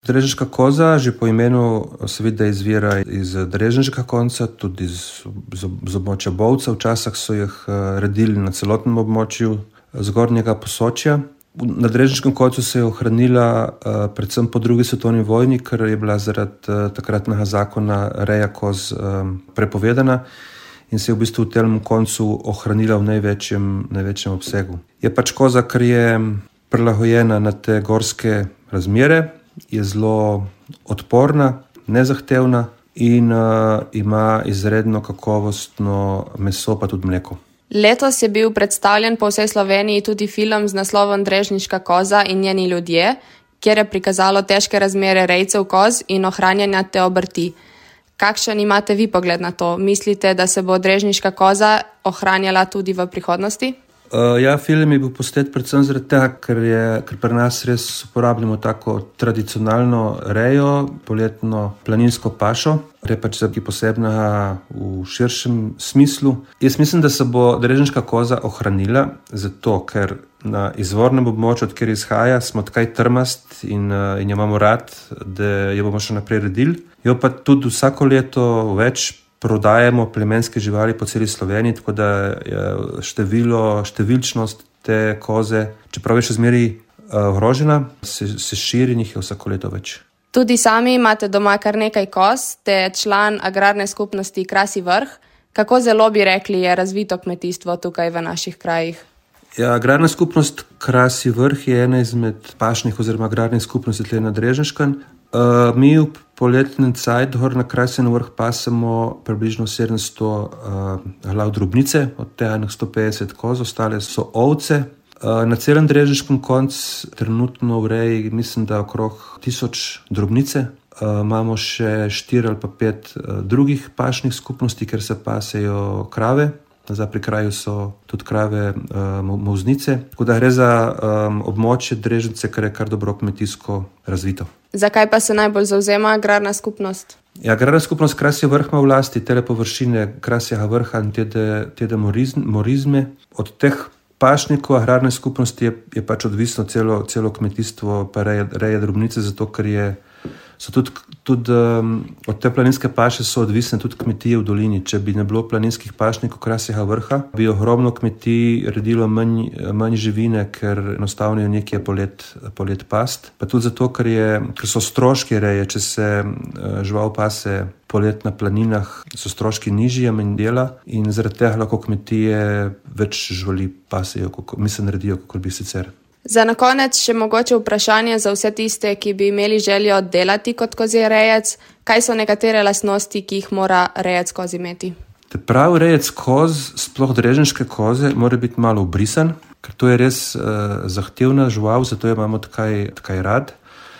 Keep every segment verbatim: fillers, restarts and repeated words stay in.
Drežniška koza že po imenu seveda izvira iz drežniškega konca, tudi iz, z, z območja Bovca. Včasih so jih redili na celotnem območju zgornjega Posočja. Na drežniškem koncu se je ohranila uh, predvsem po drugi svetovni vojni, ker je bila zaradi uh, takratnega zakona reja koz um, prepovedana in se je v bistvu v tem koncu ohranila v največjem, največjem obsegu. Je pač koza, ker je prilagojena na te gorske razmere, je zelo odporna, nezahtevna in uh, ima izredno kakovostno meso, pa tudi mleko. Letos je bil predstavljen po vsej Sloveniji tudi film z naslovom Drežniška koza in njeni ljudje, kjer je prikazalo težke razmere rejcev koz in ohranjanja te obrti. Kakšen imate vi pogled na to? Mislite, da se bo drežniška koza ohranjala tudi v prihodnosti? Uh, ja, film je bil posnet predvsem zaradi tega, ker, je, ker pri nas res uporabljamo tako tradicionalno rejo, poletno planinsko pašo, kar je pač nekaj posebnega v širšem smislu. Jaz mislim, da se bo drežniška koza ohranila, zato ker na izvornem območju, od kjer izhaja, smo tkaj trmast in, in jo imamo rad, da jo bomo še naprej redili. Jo pa tudi vsako leto več prodajamo plemenske živali po celi Sloveniji, tako da je število, številčnost te koze, čeprav je še zmeraj uh, ogrožena, se, se širi in jih je vsako leto več. Tudi sami imate doma kar nekaj koz, ste član agrarne skupnosti Krasji Vrh. Kako zelo bi rekli, je razvito kmetijstvo tukaj v naših krajih? Ja, agrarna skupnost Krasji Vrh je ena izmed pašnih oziroma agrarnih skupnosti tle na Drežniškem. Uh, mi v poletnem cajt gor na Krasjem Vrh pasemo približno sedemsto uh, glav drobnice, od tega sto petdeset koz, ostale so ovce. Uh, na celem Drežniškem koncu trenutno v reji mislim, da okrog tisoč drobnice. Uh, imamo še štiri ali pa pet uh, drugih pašnih skupnosti, ker se pasejo krave. Zdaj pri kraju so tudi krave uh, molznice, tako da gre za um, območje Drežnice, kar je kar dobro kmetijsko razvito. Zakaj pa se najbolj zavzema agrarna skupnost? Ja, agrarna skupnost Krasji Vrh ima v lasti tele površine Krasjega Vrha in tede, tede morizme. Od teh pašnikov agrarne skupnosti je, je pač odvisno celo, celo kmetijstvo pa reje, reje drobnice, zato ker je so tudi, tudi um, od te planinske paše so odvisne tudi kmetije v dolini. Če bi ne bilo planinskih pašnikov Krasjega Vrha, bi ogromno kmetij redilo manj, manj živine, ker enostavno je nekje polet, polet past. Pa tudi zato, ker, je, ker so stroški reje, če se uh, žival pase polet na planinah, so stroški nižji, manj dela in zaradi tega lahko kmetije več živali pasejo, kako, mislim, naredijo, kako bi sicer. Za na konec še mogoče vprašanje za vse tiste, ki bi imeli željo delati kot kozjerejec. Kaj so nekatere lastnosti, ki jih mora rejec koz imeti? Pravi rejec koz, sploh drežniške koze, mora biti malo ubrisan, ker to je res uh, zahtevna žival, zato jo imamo tkaj, tkaj rad.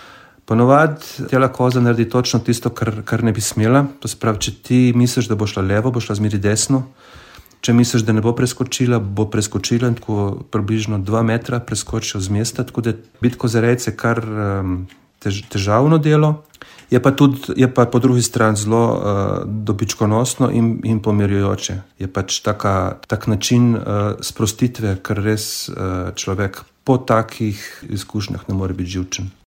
Ponovadi tela koza naredi točno tisto, kar, kar ne bi smela. To se pravi, če ti misliš, da bo šla levo, bo šla zmeri desno. Če misliš, da ne bo preskočila, bo preskočila in tako približno dva metra preskočil z mesta, tako da biti kozjerejec je kar um, tež, težavno delo. Je pa, tudi, je pa po drugi strani zelo uh, dobičkonosno in, in pomirjujoče. Je pač taka, tak način uh, sprostitve, ker res uh, človek po takih izkušnjah ne more biti živčen.